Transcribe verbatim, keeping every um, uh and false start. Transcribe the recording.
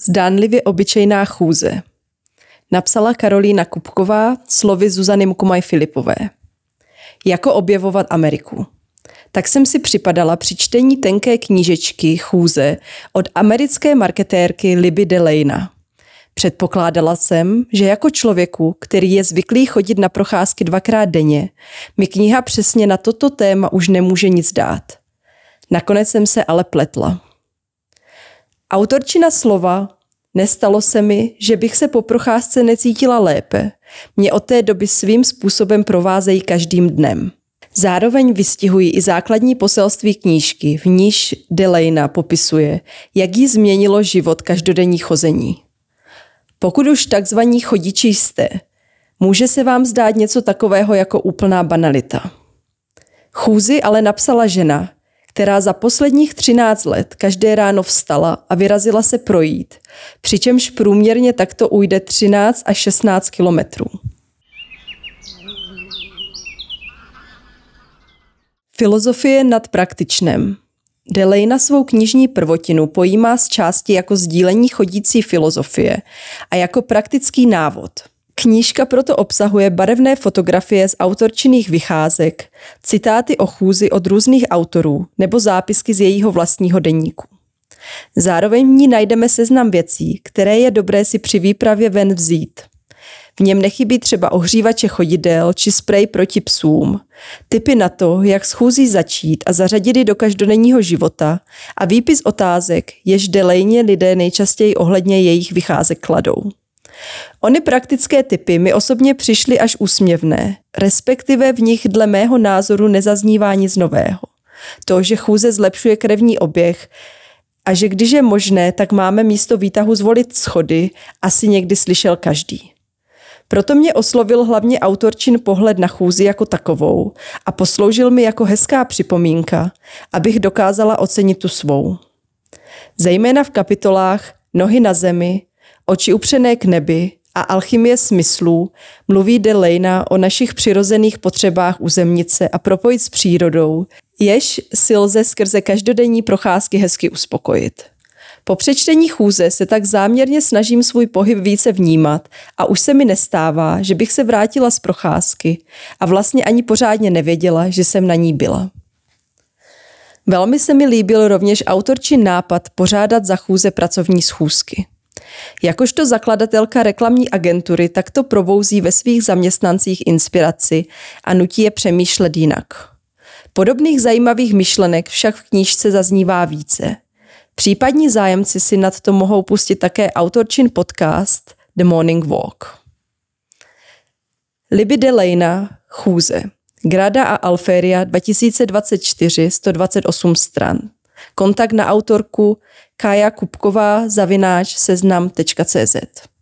Zdánlivě obyčejná chůze. Napsala Karolína Kupková slovy Zuzany Mkumaj-Filipové. Jako objevovat Ameriku. Tak jsem si připadala při čtení tenké knížečky Chůze od americké marketérky Libby DeLayna. Předpokládala jsem, že jako člověku, který je zvyklý chodit na procházky dvakrát denně, mi kniha přesně na toto téma už nemůže nic dát. Nakonec jsem se ale pletla. Autorčina slova: nestalo se mi, že bych se po procházce necítila lépe. Mě od té doby svým způsobem provázejí každým dnem. Zároveň vystihují i základní poselství knížky, v níž DeLayna popisuje, jak jí změnilo život každodenní chození. Pokud už takzvaní chodiči jste, může se vám zdát něco takového jako úplná banalita. Chůzi ale napsala žena, která za posledních třináct let každé ráno vstala a vyrazila se projít, přičemž průměrně takto ujde třináct až šestnáct kilometrů. Filozofie nad praktičnem. DeLayna svou knižní prvotinu pojímá z části jako sdílení chodící filozofie a jako praktický návod. Knížka proto obsahuje barevné fotografie z autorčinných vycházek, citáty o chůzi od různých autorů nebo zápisky z jejího vlastního deníku. Zároveň v ní najdeme seznam věcí, které je dobré si při výpravě ven vzít. V něm nechybí třeba ohřívače chodidel či sprej proti psům, tipy na to, jak s chůzí začít a zařadit ji do každodenního života a výpis otázek, jež DeLayně lidé nejčastěji ohledně jejich vycházek kladou. Ony praktické tipy mi osobně přišly až úsměvné, respektive v nich dle mého názoru nezaznívá nic nového. To, že chůze zlepšuje krevní oběh a že když je možné, tak máme místo výtahu zvolit schody, asi někdy slyšel každý. Proto mě oslovil hlavně autorčin pohled na chůzi jako takovou a posloužil mi jako hezká připomínka, abych dokázala ocenit tu svou. Zejména v kapitolách Nohy na zemi, Oči upřené k nebi a Alchymie smyslů mluví DeLayna o našich přirozených potřebách uzemnit a propojit s přírodou, jež si lze skrze každodenní procházky hezky uspokojit. Po přečtení chůze se tak záměrně snažím svůj pohyb více vnímat a už se mi nestává, že bych se vrátila z procházky a vlastně ani pořádně nevěděla, že jsem na ní byla. Velmi se mi líbil rovněž autorčin nápad pořádat za chůze pracovní schůzky. Jakožto zakladatelka reklamní agentury takto probouzí ve svých zaměstnancích inspiraci a nutí je přemýšlet jinak. Podobných zajímavých myšlenek však v knížce zaznívá více. Případní zájemci si nad to mohou pustit také autorčin podcast The Morning Walk. Libby DeLayna, Chůze. Grada a Alferia dva tisíce dvacet čtyři, sto dvacet osm stran. Kontakt na autorku Kája Kupková zavináč seznam tečka cé zet.